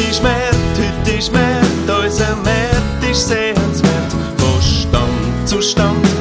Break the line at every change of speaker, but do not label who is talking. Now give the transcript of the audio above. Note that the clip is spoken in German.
heute ist März, unser März ist sehenswert. Von Stand zu Stand